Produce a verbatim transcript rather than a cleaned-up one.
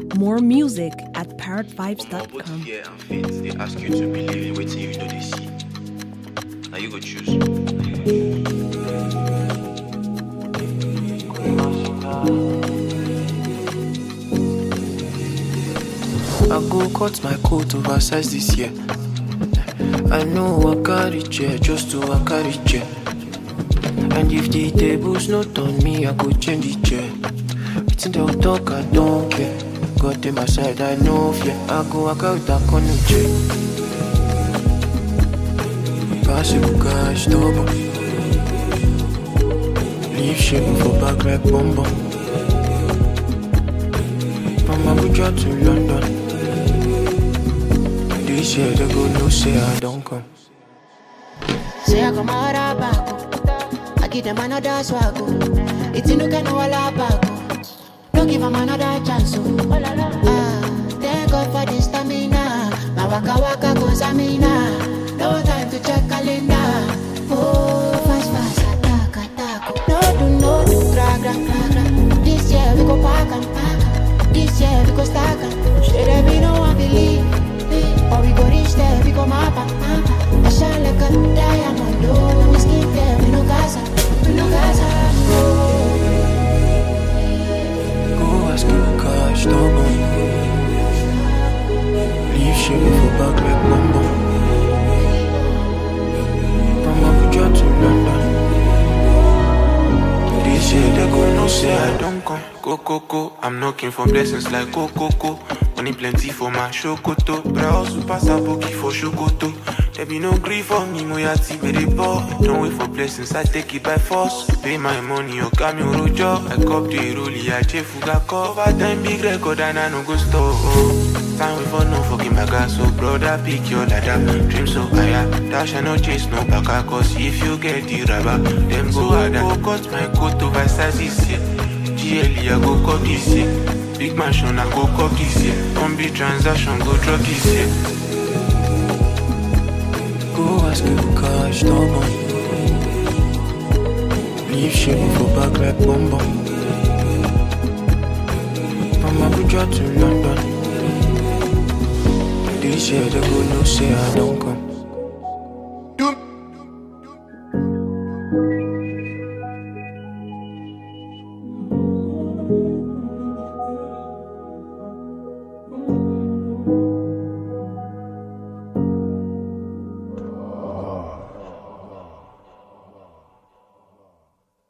More music at parrot vibes dot Both com. fear and faith, they ask you to believe in waiting you know they see. Now you go choose. I go cut my coat oversized this year. I know I carry chair just to I carry chair. And if the tables not on me, I go change the chair. Waiting they'll talk, I don't care. Got them aside, I know fear. I go I carry that corner chair. Possible cash, double. Leave shaking for back like bomb bomb. From Abuja to London. This year they go no say I don't come. Say I come out of back. I give them another swag. It's in the can all back. Don't give them another chance. Ah, thank God for the stamina. My waka waka goes amina. No time to check calendar. Oh, fast fast attack attack. No do no do gra gra gra gra. This year we go pack and pack. This year we go stack and should there be no one believe. Or we go reach there, we go mapa, mapa. I shine like a diamond, oh. When we skip there, we no Gaza, we no Gaza, oh. Go ask you cash, double. Leave shaking for back like bomb. From Abuja to London. This year they go no say I don't come. Go, go, go, I'm knocking for blessings like go, go, go. Money plenty for my shokoto. But I also pass a bookie for shokoto. There be no grief for me, moyati very poor. Don't wait for blessings, I take it by force. Pay my money, or come your rojo. I cop the rollie, I check fuga call. Over time, big record, and I no go store. Time wait for no fucking my gas, so brother, pick your ladder. Dream so higher, dash and no chase, no baka. Cause if you get the rubber, then go harder. Go cut my coat over size this year. G L E, I go cop this year. Big mansion, I go cop this year. Come be transaction, go drop this year. Go ask you cash, double. Leave shaking for back like bomb bomb. From Abuja to London. This year they go no say I don't come.